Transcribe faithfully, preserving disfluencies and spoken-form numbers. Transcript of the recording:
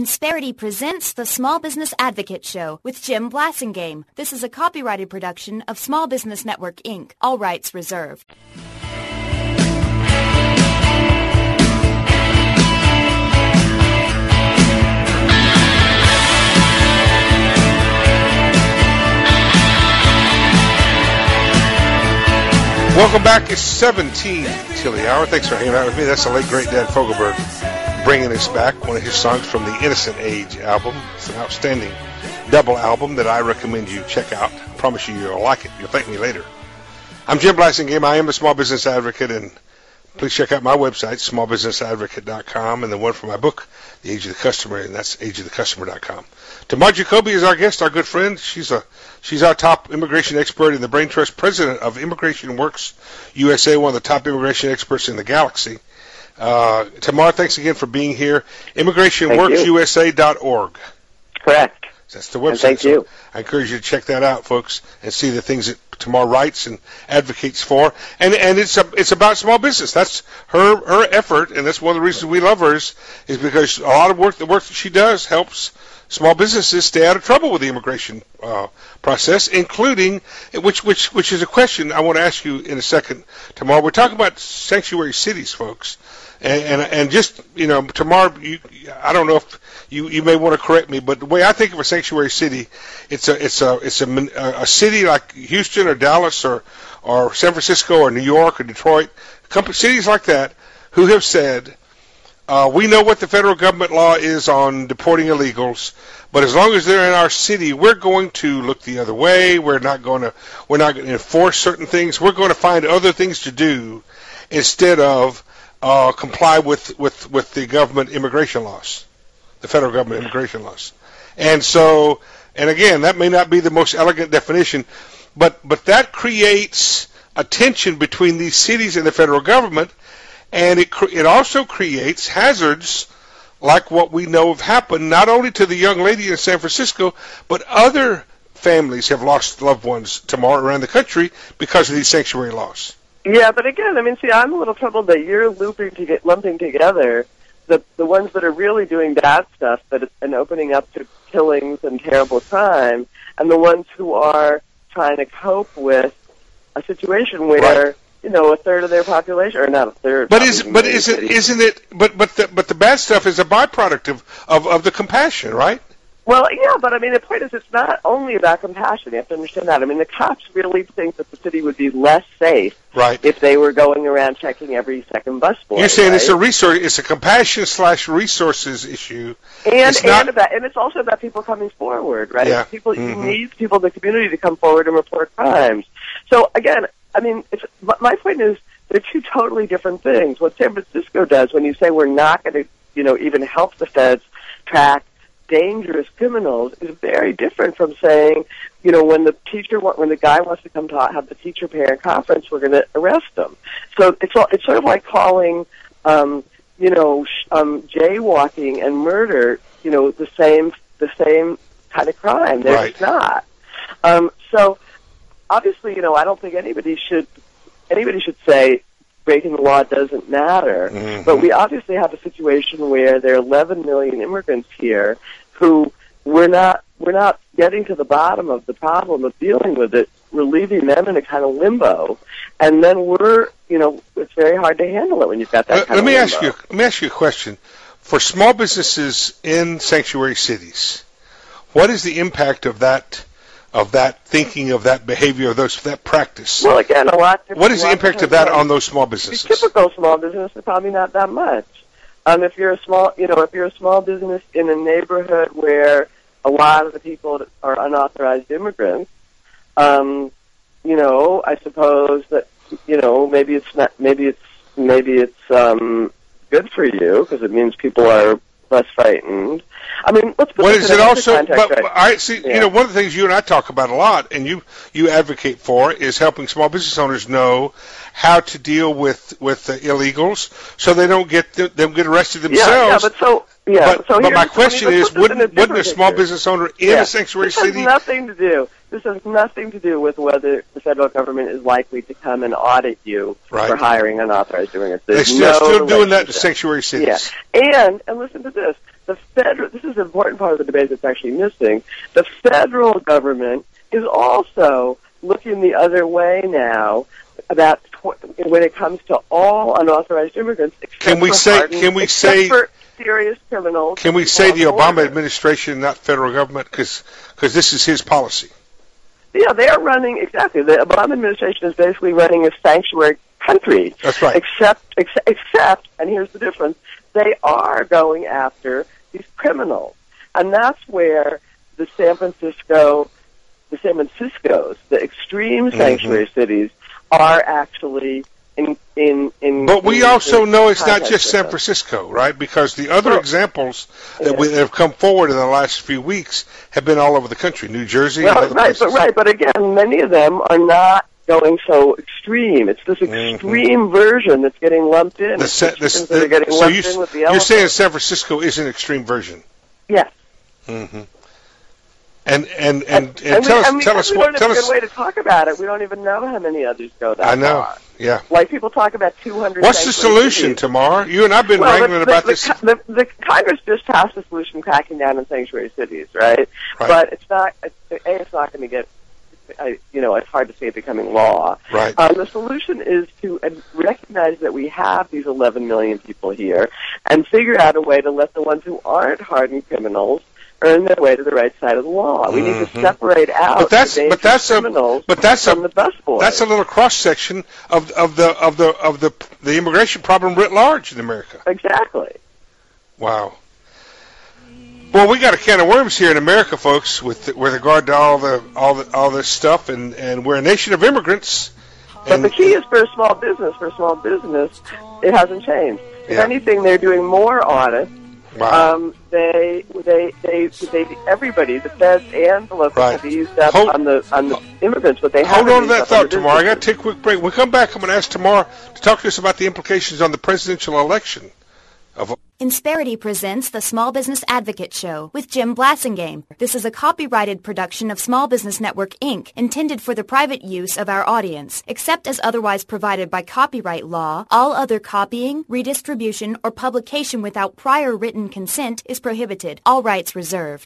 Insperity presents the Small Business Advocate Show with Jim Blasingame. This is a copyrighted production of Small Business Network, Incorporated. All rights reserved. Welcome back. It's seventeen till the hour. Thanks for hanging out with me. That's the late, great Dan Fogelberg bringing us back. One of his songs from the Innocent Age album. It's an outstanding double album that I recommend you check out. I promise you you'll like it. You'll thank me later. I'm Jim Blasingame. I am a small business advocate, and please check out my website, small business advocate dot com, and the one for my book, The Age of the Customer, and that's age of the customer dot com. Tamar Jacoby is our guest, our good friend. She's a she's our top immigration expert and the Brain Trust president of Immigration Works U S A, one of the top immigration experts in the galaxy. Uh, Tamar, thanks again for being here. immigration works U S A dot org. Correct. That's the website. And thank so you. I encourage you to check that out, folks, and see the things that Tamar writes and advocates for. And and it's a, it's about small business. That's her her effort, and that's one of the reasons we love her is, is because a lot of work the work that she does helps small businesses stay out of trouble with the immigration uh, process, including which which which is a question I want to ask you in a second, Tamar. We're talking about sanctuary cities, folks. And, and and just, you know, Tamar, you, I don't know if you, you may want to correct me, but the way I think of a sanctuary city, it's a it's a it's a, a city like Houston or Dallas or or San Francisco or New York or Detroit, company, cities like that, who have said, uh, we know what the federal government law is on deporting illegals, but as long as they're in our city, we're going to look the other way. We're not going to we're not going to enforce certain things. We're going to find other things to do instead of Uh, comply with, with, with the government immigration laws, the federal government immigration laws. And so, and again, that may not be the most elegant definition, but, but that creates a tension between these cities and the federal government, and it, it also creates hazards like what we know have happened, not only to the young lady in San Francisco, but other families have lost loved ones tomorrow around the country because of these sanctuary laws. Yeah, but again, I mean, see, I'm a little troubled that you're looping to get lumping together the the ones that are really doing bad stuff that and opening up to killings and terrible crime, and the ones who are trying to cope with a situation where right. you know a third of their population, or not a third. But is but is it isn't it? But but the but the bad stuff is a byproduct of of, of the compassion, right? Well, yeah, but I mean, the point is it's not only about compassion. You have to understand that. I mean, the cops really think that the city would be less safe right. if they were going around checking every second bus boy. You're saying right? it's a resource, it's a compassion slash resources issue, and it's and not, about and it's also about people coming forward, right? Yeah. People, mm-hmm. you need people in the community to come forward and report crimes. So again, I mean, it's, my point is they're two totally different things. What San Francisco does when you say we're not going to, you know, even help the feds track dangerous criminals is very different from saying, you know, when the teacher, when the guy wants to come to have the teacher-parent conference, we're going to arrest them. So it's all, it's sort of like calling, um, you know, sh- um, jaywalking and murder, you know, the same the same kind of crime. They're right. just not. Um, so obviously, you know, I don't think anybody should anybody should say breaking the law doesn't matter, mm-hmm. but we obviously have a situation where there are eleven million immigrants here who we're not we're not getting to the bottom of the problem of dealing with it. We're leaving them in a kind of limbo, and then we're you know it's very hard to handle it when you've got that let, kind let of me limbo. ask you let me ask you a question. For small businesses in sanctuary cities, what is the impact of that? Of that thinking, of that behavior, of those that practice. Well, again, a lot. What is the impact of that on those small businesses? Typical small business is probably not that much. Um, if you're a small, you know, if you're a small business in a neighborhood where a lot of the people are unauthorized immigrants, um, you know, I suppose that you know maybe it's not, maybe it's maybe it's um, good for you because it means people are less frightened. I mean, let's put what this is in it also? Context, but right? I see. Yeah. You know, one of the things you and I talk about a lot, and you you advocate for, is helping small business owners know how to deal with with the illegals, so they don't get them, them get arrested themselves. Yeah, yeah, but so yeah. But, so but my question I mean, is, wouldn't wouldn't a small picture. business owner in yeah. a sanctuary this city? Has nothing to do. This has nothing to do with whether the federal government is likely to come and audit you right. for hiring unauthorized immigrants. They're There's still, no still doing that in relationship. sanctuary cities. Yeah, and and listen to this. the federal, this is an important part of the debate that's actually missing, the federal government is also looking the other way now about tw- when it comes to all unauthorized immigrants, except can we for say, hardened, can we except say, for serious criminals. Can we say the border. Obama administration, not federal government, because this is his policy? Yeah, they are running, exactly. The Obama administration is basically running a sanctuary country. That's right. Except, ex- except, and here's the difference, they are going after these criminals. And that's where the San Francisco, the San Franciscos, the extreme sanctuary mm-hmm. cities, are actually in in in. But we in, also in know it's not just San them. Francisco, right? Because the other well, examples that, yeah. we, that have come forward in the last few weeks have been all over the country, New Jersey. Well, and other right, places. but right, but again, many of them are not going so extreme. It's this extreme mm-hmm. version that's getting lumped in. The, se- the, the, that are getting so lumped you, in with the you're elephant. saying San Francisco is an extreme version? Yes. Mm-hmm. And and and, and, and, and tell we, us, and we, tell and us we what. don't Tell have a us. good way to talk about it. We don't even know how many others go that I know. far. Yeah. Like people talk about two hundred. What's the solution, cities. Tamar? You and I've been well, wrangling the, about the, this. The, the, the Congress just passed a solution cracking down on sanctuary cities, right? right. But it's not. A, it's not going to get. I, you know, it's hard to see it becoming law. Right. Um, the solution is to uh, recognize that we have these eleven million people here, and figure out a way to let the ones who aren't hardened criminals earn their way to the right side of the law. We mm-hmm. need to separate out but that's, the but that's criminals a, but that's from a, the busboys. That's a little cross section of of the of the of the the immigration problem writ large in America. Exactly. Wow. Well, we got a can of worms here in America, folks, with with regard to all the all the all this stuff, and, and we're a nation of immigrants. But the key is for a small business. For a small business, it hasn't changed. If yeah. anything, they're doing more audits. Wow. Um, they, they, they, they, everybody, the feds and the locals, right. have used up hold, on the on the immigrants, but they hold haven't on to used that up thought, on the Tamar. I got to businesses. take a quick break. When we come back, I'm going to ask Tamar to talk to us about the implications on the presidential election. Of Insperity presents the Small Business Advocate Show with Jim Blasingame. This is a copyrighted production of Small Business Network, Incorporated, intended for the private use of our audience. Except as otherwise provided by copyright law, all other copying, redistribution, or publication without prior written consent is prohibited. All rights reserved.